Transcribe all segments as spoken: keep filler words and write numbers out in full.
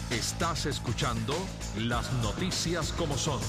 Estás escuchando Las Noticias como Son.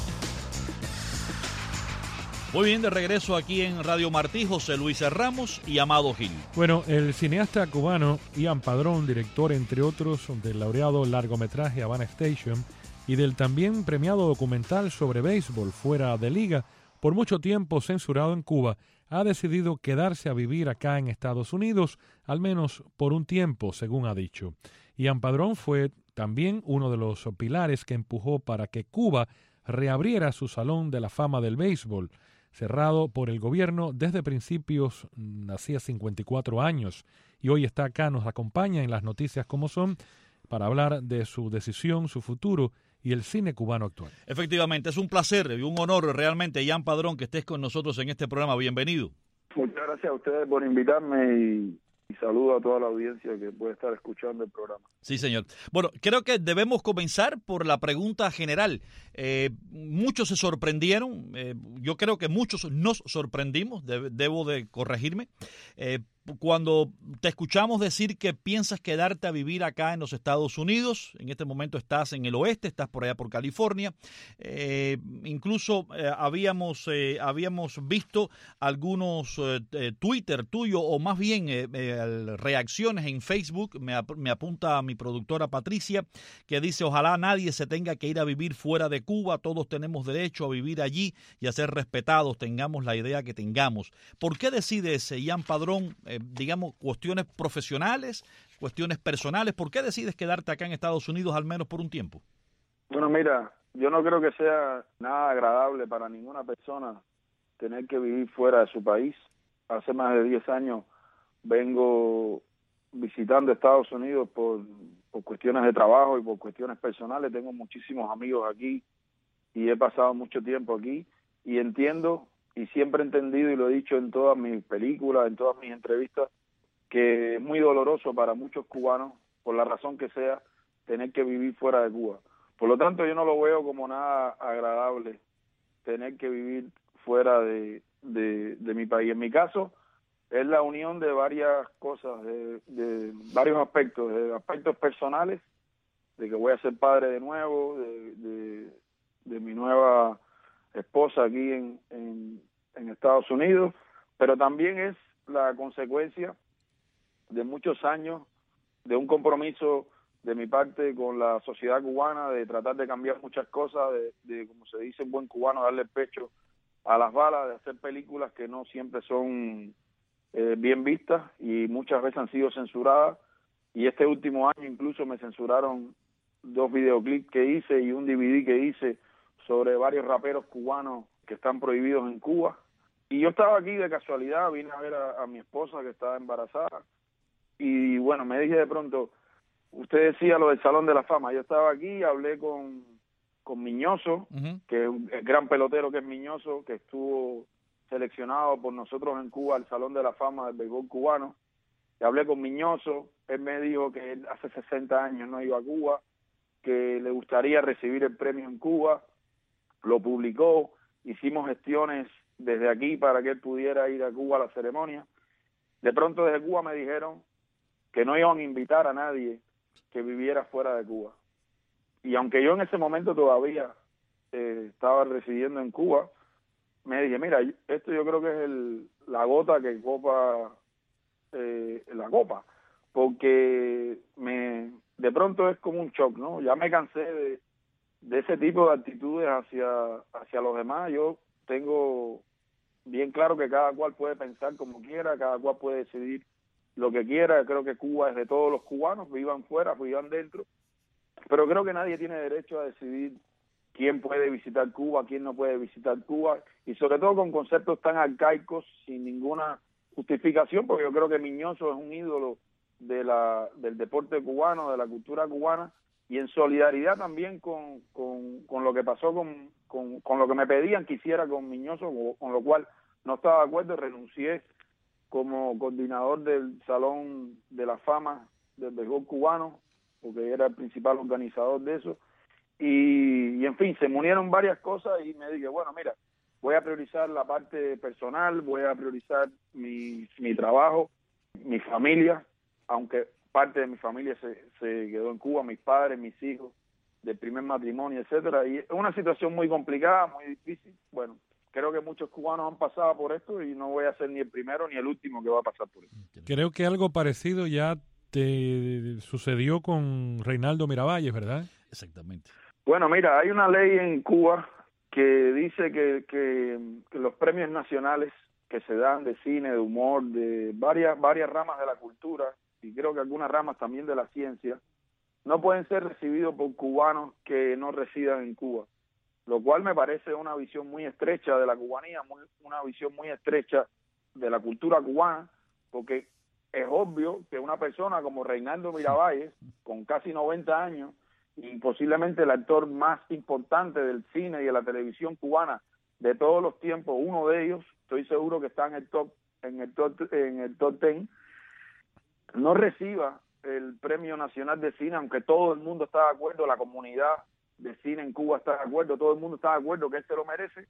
Muy bien, de regreso aquí en Radio Martí, José Luis Ramos y Amado Gil. Bueno, el cineasta cubano Ian Padrón, director entre otros del laureado largometraje Havana Station y del también premiado documental sobre béisbol Fuera de Liga, por mucho tiempo censurado en Cuba, ha decidido quedarse a vivir acá en Estados Unidos, al menos por un tiempo, según ha dicho. Ian Padrón fue también uno de los pilares que empujó para que Cuba reabriera su Salón de la Fama del Béisbol, cerrado por el gobierno desde principios, hacía cincuenta y cuatro años, y hoy está acá, nos acompaña en Las Noticias como Son, para hablar de su decisión, su futuro y el cine cubano actual. Efectivamente, es un placer y un honor realmente, Ian Padrón, que estés con nosotros en este programa. Bienvenido. Muchas gracias a ustedes por invitarme y, y saludo a toda la audiencia que puede estar escuchando el programa. Sí, señor. Bueno, creo que debemos comenzar por la pregunta general. Eh, muchos se sorprendieron, eh, yo creo que muchos nos sorprendimos, de, debo de corregirme, eh, cuando te escuchamos decir que piensas quedarte a vivir acá en los Estados Unidos. En este momento estás en el oeste, estás por allá por California. Eh, incluso eh, habíamos eh, habíamos visto algunos eh, Twitter tuyo, o más bien eh, eh, reacciones en Facebook. Me, ap me apunta mi productora Patricia, que dice: ojalá nadie se tenga que ir a vivir fuera de Cuba. Todos tenemos derecho a vivir allí y a ser respetados, tengamos la idea que tengamos. ¿Por qué decides, Ian Padrón, eh, digamos, cuestiones profesionales, cuestiones personales? ¿Por qué decides quedarte acá en Estados Unidos al menos por un tiempo? Bueno, mira, yo no creo que sea nada agradable para ninguna persona tener que vivir fuera de su país. Hace más de diez años vengo visitando Estados Unidos por, por cuestiones de trabajo y por cuestiones personales. Tengo muchísimos amigos aquí y he pasado mucho tiempo aquí y entiendo, y siempre he entendido y lo he dicho en todas mis películas, en todas mis entrevistas, que es muy doloroso para muchos cubanos, por la razón que sea, tener que vivir fuera de Cuba. Por lo tanto, yo no lo veo como nada agradable tener que vivir fuera de, de, de mi país. En mi caso, es la unión de varias cosas, de, de varios aspectos, de aspectos personales, de que voy a ser padre de nuevo, de, de, de mi nueva esposa aquí en, en, en Estados Unidos, pero también es la consecuencia de muchos años de un compromiso de mi parte con la sociedad cubana, de tratar de cambiar muchas cosas, de, de como se dice en buen cubano, darle el pecho a las balas, de hacer películas que no siempre son eh, bien vistas y muchas veces han sido censuradas, y este último año incluso me censuraron dos videoclips que hice y un D V D que hice sobre varios raperos cubanos que están prohibidos en Cuba. Y yo estaba aquí de casualidad, vine a ver a, a mi esposa que estaba embarazada, y bueno, me dije de pronto, usted decía lo del Salón de la Fama, yo estaba aquí, hablé con, con Miñoso, uh-huh. que es un el gran pelotero que es Miñoso, que estuvo seleccionado por nosotros en Cuba al Salón de la Fama del béisbol cubano, y hablé con Miñoso, él me dijo que él hace sesenta años no iba a Cuba, que le gustaría recibir el premio en Cuba, lo publicó, hicimos gestiones desde aquí para que él pudiera ir a Cuba a la ceremonia. De pronto desde Cuba me dijeron que no iban a invitar a nadie que viviera fuera de Cuba. Y aunque yo en ese momento todavía eh, estaba residiendo en Cuba, me dije, mira, esto yo creo que es el, la gota que copa eh, la copa, porque me de pronto es como un shock, ¿no? Ya me cansé de, de ese tipo de actitudes hacia, hacia los demás. Yo tengo bien claro que cada cual puede pensar como quiera, cada cual puede decidir lo que quiera. Creo que Cuba es de todos los cubanos, vivan fuera, vivan dentro, pero creo que nadie tiene derecho a decidir quién puede visitar Cuba, quién no puede visitar Cuba, y sobre todo con conceptos tan arcaicos, sin ninguna justificación, porque yo creo que Miñoso es un ídolo de la del deporte cubano, de la cultura cubana, y en solidaridad también con, con, con lo que pasó, con, con, con lo que me pedían que hiciera con Miñoso, con, con lo cual no estaba de acuerdo, renuncié como coordinador del Salón de la Fama del béisbol cubano, porque era el principal organizador de eso, y, y en fin, se me unieron varias cosas y me dije, bueno, mira, voy a priorizar la parte personal, voy a priorizar mi, mi trabajo, mi familia, aunque parte de mi familia se, se quedó en Cuba, mis padres, mis hijos, del primer matrimonio, etcétera. Y es una situación muy complicada, muy difícil. Bueno, creo que muchos cubanos han pasado por esto y no voy a ser ni el primero ni el último que va a pasar por esto. Creo que algo parecido ya te sucedió con Reinaldo Miravalles, ¿verdad? Exactamente. Bueno, mira, hay una ley en Cuba que dice que, que, que los premios nacionales que se dan de cine, de humor, de varias varias ramas de la cultura, y creo que algunas ramas también de la ciencia, no pueden ser recibidos por cubanos que no residan en Cuba, lo cual me parece una visión muy estrecha de la cubanía, muy, una visión muy estrecha de la cultura cubana, porque es obvio que una persona como Reinaldo Miravalles, con casi noventa años, y posiblemente el actor más importante del cine y de la televisión cubana de todos los tiempos, uno de ellos, estoy seguro que está en el top, en el top, en el top ten, no reciba el Premio Nacional de Cine, aunque todo el mundo está de acuerdo, la comunidad de cine en Cuba está de acuerdo, todo el mundo está de acuerdo que él se lo merece.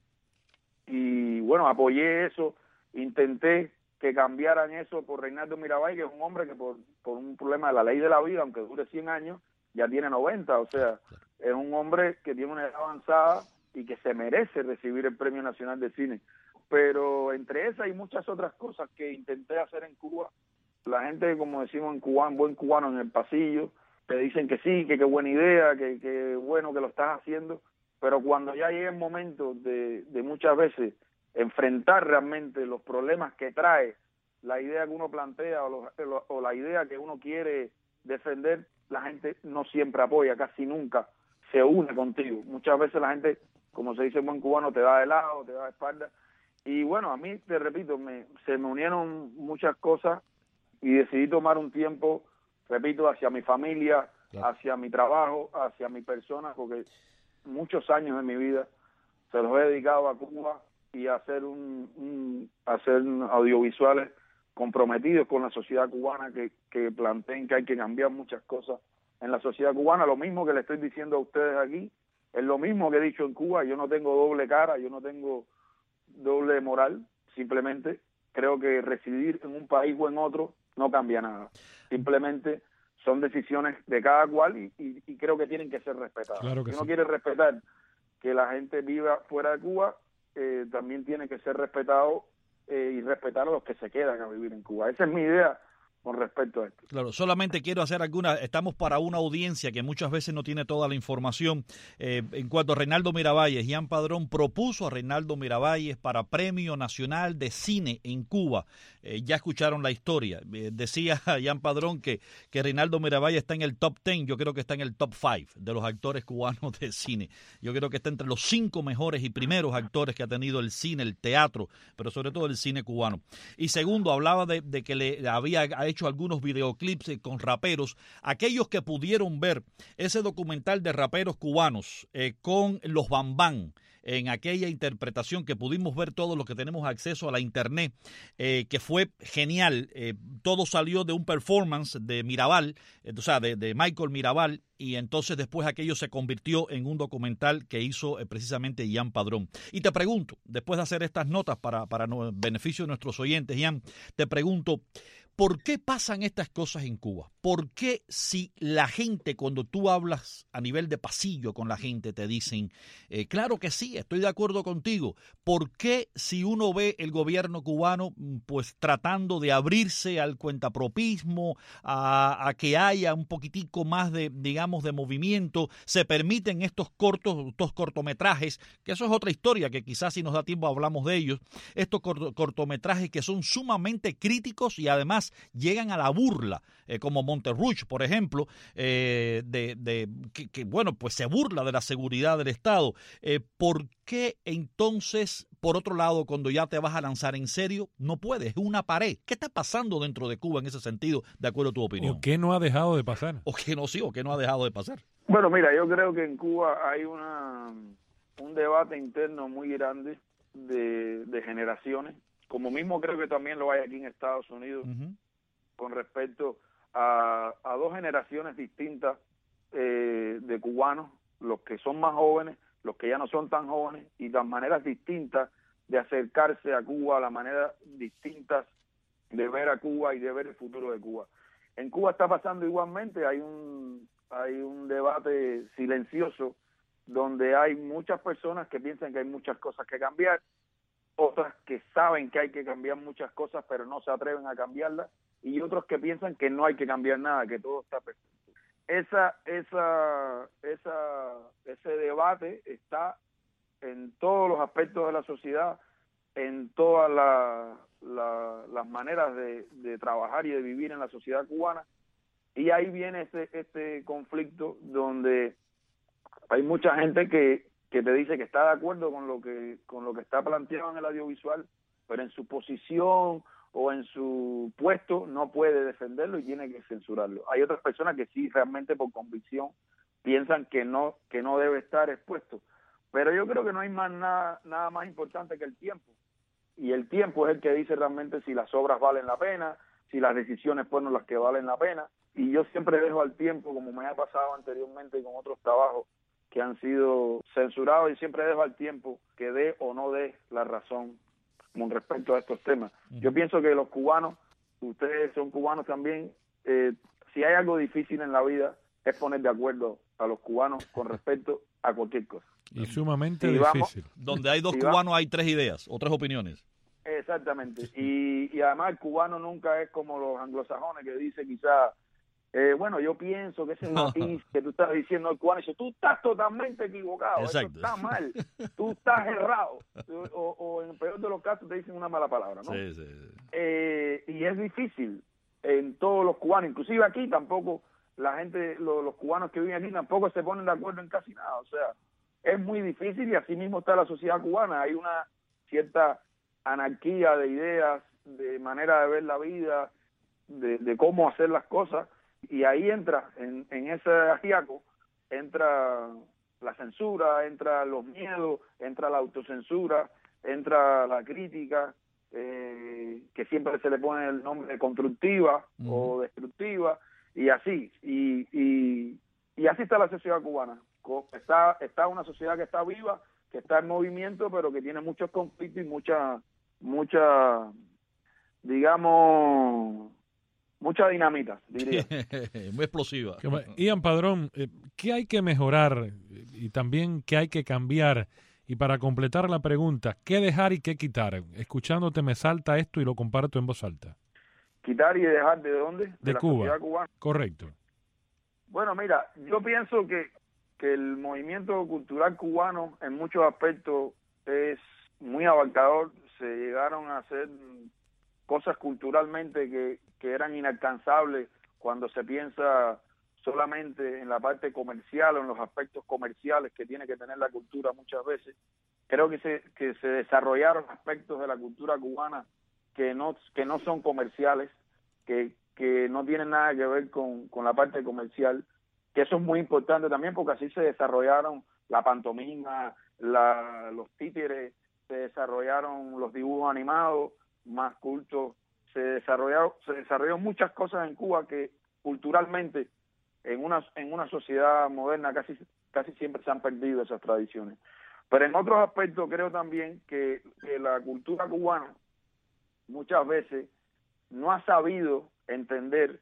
Y bueno, apoyé eso, intenté que cambiaran eso por Reinaldo Miravalles, que es un hombre que por, por un problema de la ley de la vida, aunque dure cien años, ya tiene noventa, o sea, es un hombre que tiene una edad avanzada y que se merece recibir el Premio Nacional de Cine. Pero entre esas y muchas otras cosas que intenté hacer en Cuba, la gente, como decimos en cubano, buen cubano en el pasillo, te dicen que sí, que qué buena idea, que, que bueno que lo estás haciendo, pero cuando ya llega el momento de, de muchas veces enfrentar realmente los problemas que trae la idea que uno plantea o, los, o la idea que uno quiere defender, la gente no siempre apoya, casi nunca se une contigo. Muchas veces la gente, como se dice en buen cubano, te da de lado, te da de espalda. Y bueno, a mí, te repito, me, se me unieron muchas cosas y decidí tomar un tiempo, repito, hacia mi familia, claro, hacia mi trabajo, hacia mi persona, porque muchos años de mi vida se los he dedicado a Cuba y a hacer, un, un, a hacer audiovisuales comprometidos con la sociedad cubana, que, que planteen que hay que cambiar muchas cosas en la sociedad cubana. Lo mismo que le estoy diciendo a ustedes aquí, es lo mismo que he dicho en Cuba. Yo no tengo doble cara, yo no tengo doble moral, simplemente creo que residir en un país o en otro no cambia nada. Simplemente son decisiones de cada cual y, y, y creo que tienen que ser respetadas. Claro que si sí. uno quiere respetar que la gente viva fuera de Cuba, eh, también tiene que ser respetado eh, y respetar a los que se quedan a vivir en Cuba. Esa es mi idea con respecto a esto. Claro, solamente quiero hacer alguna, estamos para una audiencia que muchas veces no tiene toda la información. Eh, en cuanto a Reinaldo Miravalles, Ian Padrón propuso a Reinaldo Miravalles para Premio Nacional de Cine en Cuba. Eh, ya escucharon la historia. Eh, decía Ian Padrón que, que Reinaldo Miravalles está en el top ten, yo creo que está en el top five de los actores cubanos de cine. Yo creo que está entre los cinco mejores y primeros actores que ha tenido el cine, el teatro, pero sobre todo el cine cubano. Y segundo, hablaba de, de que le había hecho algunos videoclips con raperos. Aquellos que pudieron ver ese documental de raperos cubanos eh, con los Bambán, en aquella interpretación que pudimos ver todos los que tenemos acceso a la internet, eh, que fue genial. Eh, todo salió de un performance de Mirabal, eh, o sea, de, de Michael Mirabal, y entonces después aquello se convirtió en un documental que hizo eh, precisamente Ian Padrón. Y te pregunto, después de hacer estas notas para, para no, beneficio de nuestros oyentes, Ian, te pregunto, ¿por qué pasan estas cosas en Cuba? ¿Por qué si la gente, cuando tú hablas a nivel de pasillo con la gente, te dicen, eh, claro que sí, estoy de acuerdo contigo? ¿Por qué si uno ve el gobierno cubano pues tratando de abrirse al cuentapropismo, a, a que haya un poquitico más de, digamos, de movimiento, se permiten estos cortos, estos cortometrajes, que eso es otra historia, que quizás si nos da tiempo hablamos de ellos, estos cort- cortometrajes que son sumamente críticos y además llegan a la burla, eh, como Monterruch, por ejemplo, eh, de, de que, que, bueno, pues se burla de la seguridad del Estado. Eh, ¿Por qué entonces, por otro lado, cuando ya te vas a lanzar en serio, no puedes? Es una pared. ¿Qué está pasando dentro de Cuba en ese sentido, de acuerdo a tu opinión? ¿O qué no ha dejado de pasar? O que no, sí, o que no ha dejado de pasar. Bueno, mira, yo creo que en Cuba hay una un debate interno muy grande de, de generaciones, como mismo creo que también lo hay aquí en Estados Unidos, uh-huh, con respecto a, a dos generaciones distintas eh, de cubanos, los que son más jóvenes, los que ya no son tan jóvenes, y las maneras distintas de acercarse a Cuba, las maneras distintas de ver a Cuba y de ver el futuro de Cuba. En Cuba está pasando igualmente, hay un, hay un debate silencioso donde hay muchas personas que piensan que hay muchas cosas que cambiar, otras que saben que hay que cambiar muchas cosas pero no se atreven a cambiarlas, y otros que piensan que no hay que cambiar nada, que todo está perfecto. Esa, esa, esa, ese debate está en todos los aspectos de la sociedad, en todas la, la, las maneras de, de trabajar y de vivir en la sociedad cubana, y ahí viene este, este conflicto donde hay mucha gente que, que te dice que está de acuerdo con lo que, con lo que está planteado en el audiovisual, pero en su posición o en su puesto no puede defenderlo y tiene que censurarlo. Hay otras personas que sí, realmente por convicción, piensan que no, que no debe estar expuesto. Pero yo creo que no hay más nada, nada más importante que el tiempo. Y el tiempo es el que dice realmente si las obras valen la pena, si las decisiones fueron las que valen la pena. Y yo siempre dejo al tiempo, como me ha pasado anteriormente con otros trabajos que han sido censurados, y siempre dejo al tiempo que dé o no dé la razón con respecto a estos temas. Uh-huh. Yo pienso que los cubanos, ustedes son cubanos también, eh, si hay algo difícil en la vida es poner de acuerdo a los cubanos con respecto a cualquier cosa. Y sumamente si difícil. Vamos, Donde hay dos si cubanos vamos, hay tres ideas o tres opiniones. Exactamente. Y, y además el cubano nunca es como los anglosajones que dice quizá, eh, bueno, yo pienso que ese matiz que tú estás diciendo al cubano, dice, tú estás totalmente equivocado, Exacto. Eso está mal, tú estás errado. O, o en el peor de los casos te dicen una mala palabra, ¿no? Sí, sí, sí. Eh, y es difícil en todos los cubanos, inclusive aquí tampoco, la gente, los, los cubanos que viven aquí tampoco se ponen de acuerdo en casi nada, o sea, es muy difícil y así mismo está la sociedad cubana, hay una cierta anarquía de ideas, de manera de ver la vida, de, de cómo hacer las cosas, y ahí entra, en, en ese ajiaco, entra la censura, entra los miedos, entra la autocensura, entra la crítica, eh, que siempre se le pone el nombre de constructiva uh-huh. o destructiva, y así, y, y, y así está la sociedad cubana. Está, está una sociedad que está viva, que está en movimiento, pero que tiene muchos conflictos y mucha, mucha, digamos, mucha dinamita, diría. Muy explosiva. Ian Padrón, ¿qué hay que mejorar y también qué hay que cambiar? Y para completar la pregunta, ¿qué dejar y qué quitar? Escuchándote me salta esto y lo comparto en voz alta. ¿Quitar y dejar de dónde? De, de la Cuba. Sociedad cubana. Correcto. Bueno, mira, yo pienso que, que el movimiento cultural cubano en muchos aspectos es muy abarcador. Se llegaron a hacer cosas culturalmente que, que eran inalcanzables cuando se piensa solamente en la parte comercial o en los aspectos comerciales que tiene que tener la cultura muchas veces. Creo que se, que se desarrollaron aspectos de la cultura cubana que no, que no son comerciales, que, que no tienen nada que ver con, con la parte comercial, que eso es muy importante también porque así se desarrollaron la pantomima, la, los títeres, se desarrollaron los dibujos animados más cultos, se desarrollaron, se desarrollaron muchas cosas en Cuba que culturalmente en una, en una sociedad moderna casi, casi siempre se han perdido esas tradiciones. Pero en otros aspectos creo también que, que la cultura cubana muchas veces no ha sabido entender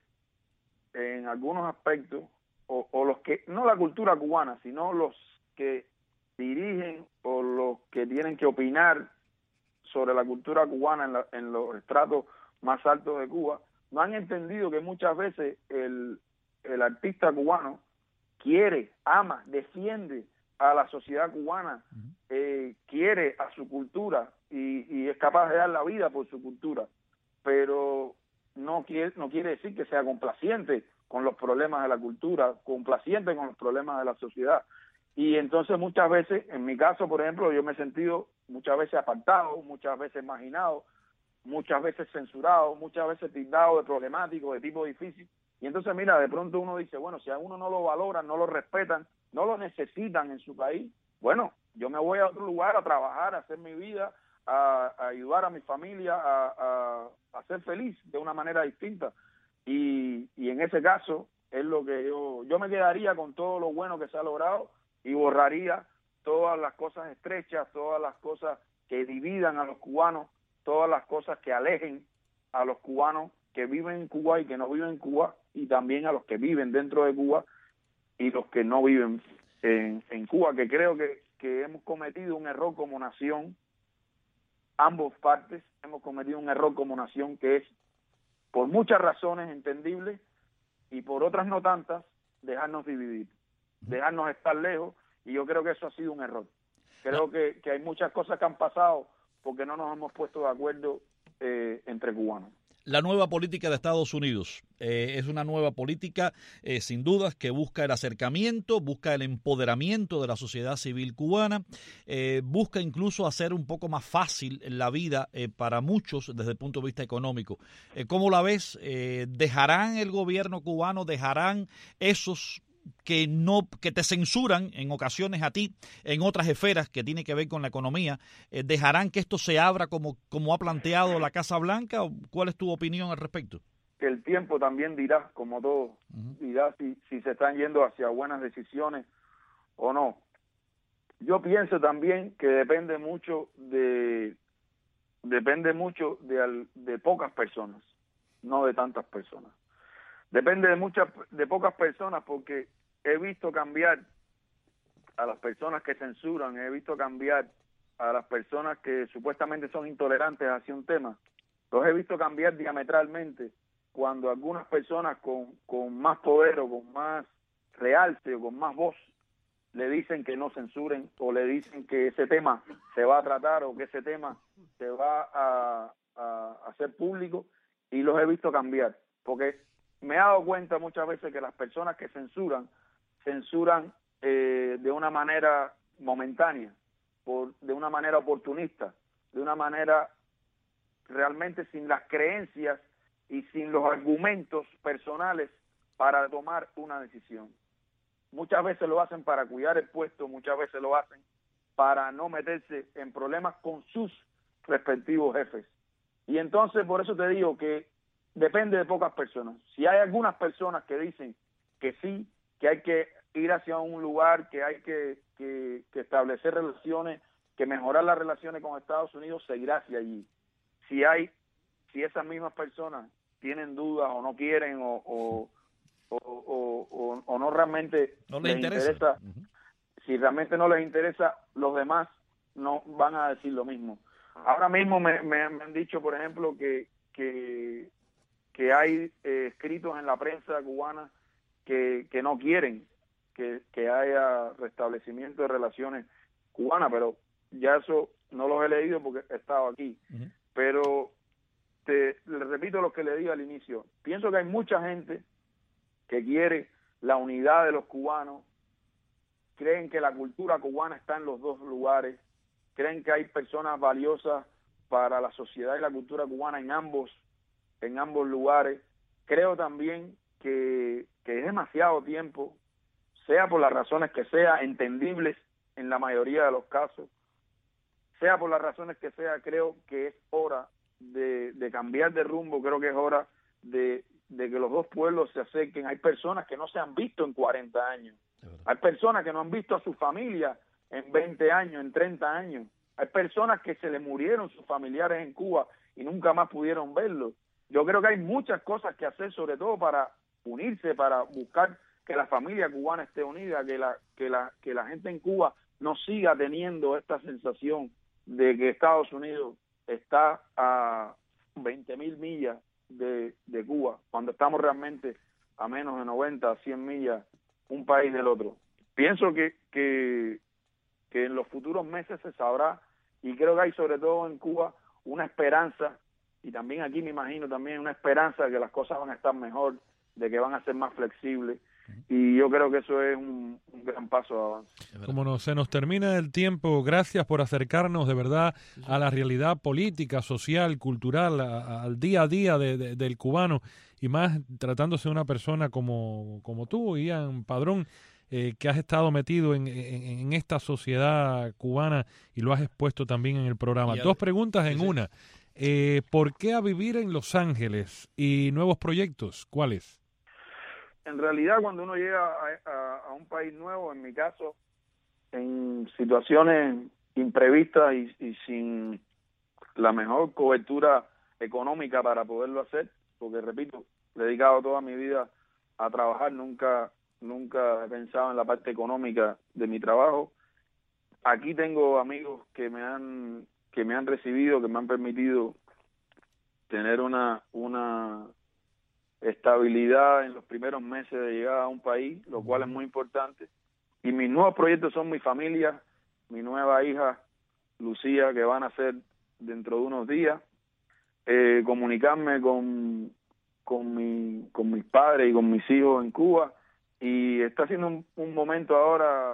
en algunos aspectos, o, o los que, no la cultura cubana, sino los que dirigen o los que tienen que opinar sobre la cultura cubana en, la, en los estratos más altos de Cuba, no han entendido que muchas veces el, el artista cubano quiere, ama, defiende a la sociedad cubana, uh-huh. eh, quiere a su cultura y, y es capaz de dar la vida por su cultura, pero no quiere, no quiere decir que sea complaciente con los problemas de la cultura, complaciente con los problemas de la sociedad. Y entonces muchas veces, en mi caso, por ejemplo, yo me he sentido muchas veces apartado, muchas veces marginado, muchas veces censurado, muchas veces tildado de problemático, de tipo difícil. Y entonces, mira, de pronto uno dice, bueno, si a uno no lo valoran, no lo respetan, no lo necesitan en su país, bueno, yo me voy a otro lugar a trabajar, a hacer mi vida, a, a ayudar a mi familia, a, a, a ser feliz de una manera distinta. Y, y en ese caso es lo que yo, yo me quedaría con todo lo bueno que se ha logrado y borraría todas las cosas estrechas, todas las cosas que dividan a los cubanos, todas las cosas que alejen a los cubanos, que viven en Cuba y que no viven en Cuba, y también a los que viven dentro de Cuba y los que no viven en, en Cuba, que creo que, que hemos cometido un error como nación, ambos partes hemos cometido un error como nación, que es, por muchas razones entendibles y por otras no tantas, dejarnos dividir, dejarnos estar lejos, y yo creo que eso ha sido un error. Creo que, que hay muchas cosas que han pasado porque no nos hemos puesto de acuerdo eh, entre cubanos. La nueva política de Estados Unidos eh, es una nueva política, eh, sin dudas, que busca el acercamiento, busca el empoderamiento de la sociedad civil cubana, eh, busca incluso hacer un poco más fácil la vida eh, para muchos desde el punto de vista económico. Eh, ¿Cómo la ves? Eh, ¿Dejarán el gobierno cubano, dejarán esos que no que te censuran en ocasiones a ti en otras esferas que tiene que ver con la economía, eh, dejarán que esto se abra como como ha planteado la Casa Blanca? ¿Cuál es tu opinión al respecto? Que el tiempo también dirá, como todo, uh-huh. dirá si, si se están yendo hacia buenas decisiones o no. Yo pienso también que depende mucho de depende mucho de, de pocas personas, no de tantas personas. Depende de muchas de pocas personas, porque he visto cambiar a las personas que censuran, he visto cambiar a las personas que supuestamente son intolerantes hacia un tema, los he visto cambiar diametralmente cuando algunas personas con, con más poder o con más realce o con más voz le dicen que no censuren, o le dicen que ese tema se va a tratar o que ese tema se va a, a hacer público, y los he visto cambiar, porque me he dado cuenta muchas veces que las personas que censuran, censuran eh, de una manera momentánea, por, de una manera oportunista, de una manera realmente sin las creencias y sin los argumentos personales para tomar una decisión. Muchas veces lo hacen para cuidar el puesto, muchas veces lo hacen para no meterse en problemas con sus respectivos jefes. Y entonces, por eso te digo que depende de pocas personas. Si hay algunas personas que dicen que sí, que hay que ir hacia un lugar, que hay que, que, que establecer relaciones, que mejorar las relaciones con Estados Unidos, se irá hacia allí. Si hay, si esas mismas personas tienen dudas o no quieren o, o, o, o, o, o no realmente no les, les interesa, interesa uh-huh. si realmente no les interesa, los demás no van a decir lo mismo. Ahora mismo me, me, me han dicho, por ejemplo, que, que que hay eh, escritos en la prensa cubana que, que no quieren que, que haya restablecimiento de relaciones cubanas, pero ya eso no los he leído porque he estado aquí. Uh-huh. Pero te le repito lo que le dije al inicio, pienso que hay mucha gente que quiere la unidad de los cubanos, creen que la cultura cubana está en los dos lugares, creen que hay personas valiosas para la sociedad y la cultura cubana en ambos en ambos lugares. Creo también que, que es demasiado tiempo, sea por las razones que sea, entendibles en la mayoría de los casos, sea por las razones que sea, creo que es hora de, de cambiar de rumbo, creo que es hora de, de que los dos pueblos se acerquen. Hay personas que no se han visto en cuarenta años, hay personas que no han visto a su familia en veinte años, en treinta años, hay personas que se le murieron sus familiares en Cuba y nunca más pudieron verlos. Yo creo que hay muchas cosas que hacer, sobre todo para unirse, para buscar que la familia cubana esté unida, que la que la que la gente en Cuba no siga teniendo esta sensación de que Estados Unidos está a veinte mil millas de, de Cuba, cuando estamos realmente a menos de noventa, cien millas un país del otro. Pienso que, que, que en los futuros meses se sabrá, y creo que hay sobre todo en Cuba una esperanza, y también aquí me imagino también una esperanza de que las cosas van a estar mejor, de que van a ser más flexibles, y yo creo que eso es un, un gran paso de avance. Como no, se nos termina el tiempo, gracias por acercarnos de verdad a la realidad política, social, cultural, a, a, al día a día de, de, del cubano, y más tratándose de una persona como, como tú, Ian Padrón, eh, que has estado metido en, en, en esta sociedad cubana y lo has expuesto también en el programa. Dos preguntas en una. Eh, ¿Por qué a vivir en Los Ángeles y nuevos proyectos? ¿Cuáles? En realidad, cuando uno llega a, a, a un país nuevo, en mi caso, en situaciones imprevistas y, y sin la mejor cobertura económica para poderlo hacer, porque repito, he dedicado toda mi vida a trabajar, nunca, nunca he pensado en la parte económica de mi trabajo. Aquí tengo amigos que me han, que me han recibido, que me han permitido tener una, una estabilidad en los primeros meses de llegar a un país, lo cual es muy importante. Y mis nuevos proyectos son mi familia, mi nueva hija Lucía, que van a nacer dentro de unos días, eh, comunicarme con, con, mi, con mis padres y con mis hijos en Cuba, y está siendo un, un momento ahora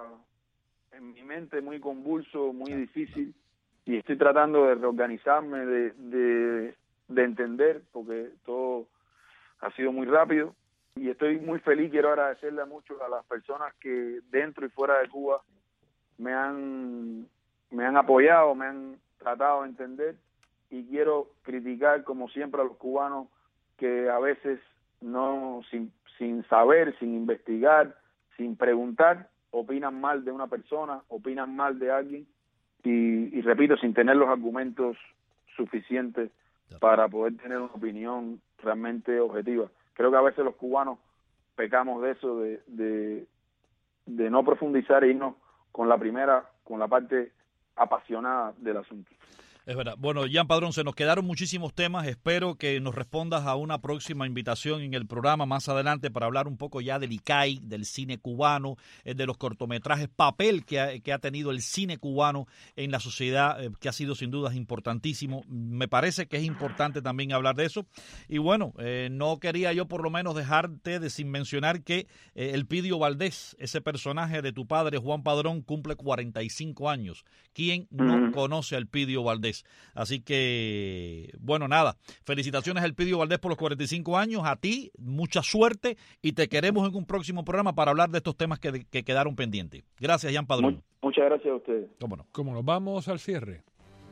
en mi mente muy convulso, muy difícil, y estoy tratando de reorganizarme, de, de, de entender, porque todo ha sido muy rápido, y estoy muy feliz. Quiero agradecerle mucho a las personas que dentro y fuera de Cuba me han, me han apoyado, me han tratado de entender, y quiero criticar como siempre a los cubanos que a veces no, sin, sin saber, sin investigar, sin preguntar, opinan mal de una persona, opinan mal de alguien, y, y repito, sin tener los argumentos suficientes para poder tener una opinión realmente objetiva. Creo que a veces los cubanos pecamos de eso, de, de, de no profundizar e irnos con la primera, con la parte apasionada del asunto. Es verdad. Bueno, Jean Padrón, se nos quedaron muchísimos temas. Espero que nos respondas a una próxima invitación en el programa más adelante para hablar un poco ya del I C A I, del cine cubano, de los cortometrajes, papel que ha, que ha tenido el cine cubano en la sociedad, que ha sido sin dudas importantísimo. Me parece que es importante también hablar de eso. Y bueno, eh, no quería yo por lo menos dejarte de sin mencionar que eh, Elpidio Valdés, ese personaje de tu padre Juan Padrón, cumple cuarenta y cinco años. ¿Quién no mm. conoce a Elpidio Valdés? Así que, bueno, nada, felicitaciones a Elpidio Valdés por los cuarenta y cinco años, a ti, mucha suerte, y te queremos en un próximo programa para hablar de estos temas que, que quedaron pendientes. Gracias, Jean Padrón. Muy, muchas gracias a ustedes. ¿Cómo no? ¿Cómo no? Vamos al cierre.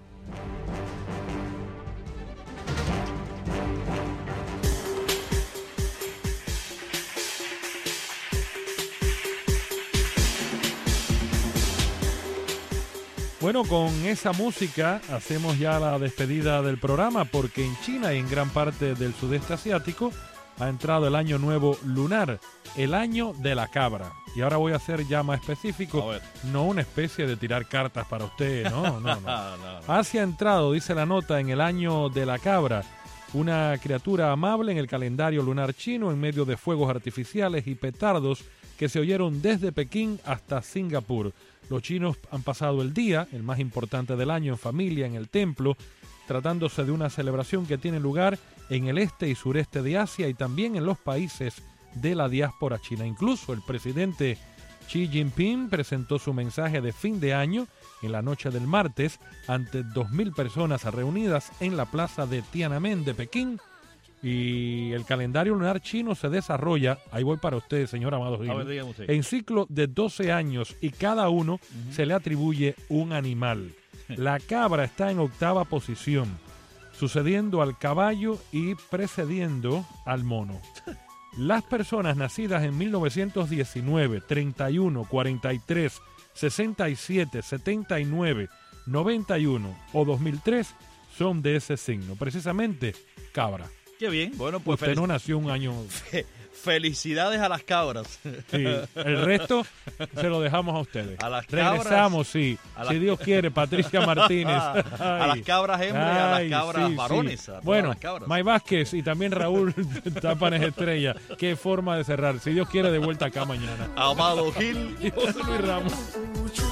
Bueno, con esa música hacemos ya la despedida del programa, porque en China y en gran parte del sudeste asiático ha entrado el año nuevo lunar, el año de la cabra. Y ahora voy a ser ya más específico, no una especie de tirar cartas para usted, no, no, no. no, no. Asia ha entrado, dice la nota, en el año de la cabra, una criatura amable en el calendario lunar chino en medio de fuegos artificiales y petardos que se oyeron desde Pekín hasta Singapur. Los chinos han pasado el día, el más importante del año, en familia, en el templo, tratándose de una celebración que tiene lugar en el este y sureste de Asia y también en los países de la diáspora china. Incluso el presidente Xi Jinping presentó su mensaje de fin de año en la noche del martes ante dos mil personas reunidas en la plaza de Tiananmen de Pekín. Y el calendario lunar chino se desarrolla, ahí voy para usted, señor Amado Gil, en ciclo de doce años, y cada uno uh-huh. se le atribuye un animal. La cabra está en octava posición, sucediendo al caballo y precediendo al mono. Las personas nacidas en mil novecientos diecinueve, treinta y uno, cuarenta y tres, sesenta y siete, setenta y nueve, noventa y uno o dos mil tres son de ese signo, precisamente cabra. Qué bien, bueno, pues usted felic- no nació un año. Felicidades a las cabras. Sí, el resto se lo dejamos a ustedes. A las cabras. Regresamos, sí. A si las... Dios quiere, Patricia Martínez. A las cabras hembras y a las cabras sí, varones. Sí. A bueno, las cabras. May Vázquez y también Raúl Tápanes Estrella. Qué forma de cerrar. Si Dios quiere, de vuelta acá mañana. Amado Gil y José Luis Ramos.